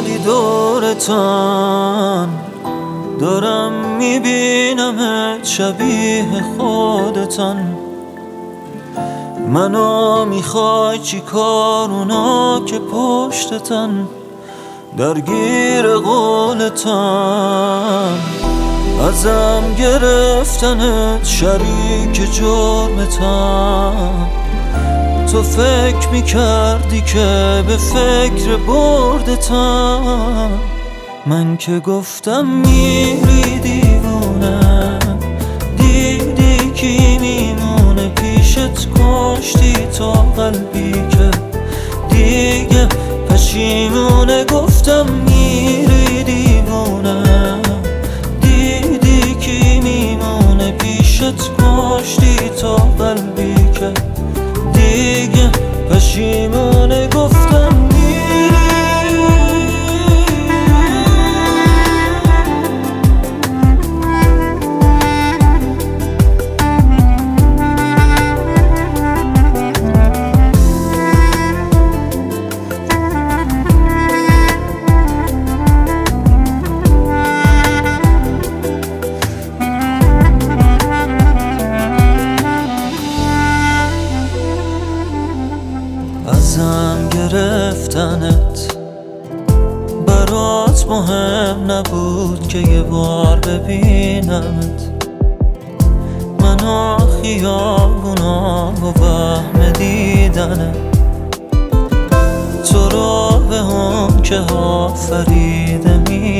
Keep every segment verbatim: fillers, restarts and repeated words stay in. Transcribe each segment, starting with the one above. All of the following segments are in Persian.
سالی دورتان دارم میبینمت شبیه خودتان. منو میخوای چی کار اونا که پشتتن درگیر قولتن. ازم گرفتنت شریک جرمتن. تو فکر میکردی که به فکر بردتن. من که گفتم میری دیوونه دیدی کی میمونه پیشت کشتی تا قلبی که دیگه پشیمونه. گفتم میری دیوونه دیدی کی میمونه پیشت کشتی تا قلبی که دیگه پشیمونه. گفتم ازم گرفتنت برات مهم نبود که یه بار ببینمت. منو خیابونا و وهم دیدنت تو رو به اون که آفریده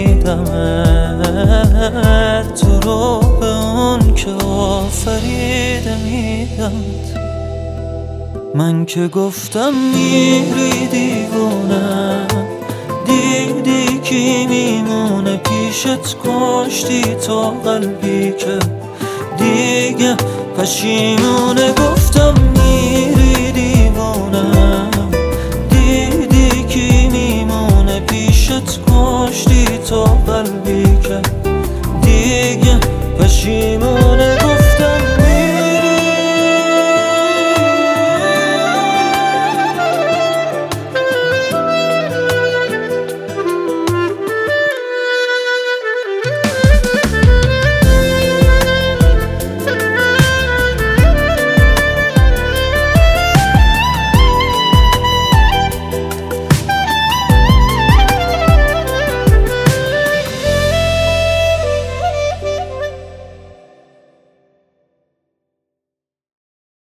میدمت. تو رو به اون که آفریده میدمت. من که گفتم میری دیوونه دیدی کی میمونه پیشت کشتی تا قلبی که دیگه پشیمونه. گفتم میری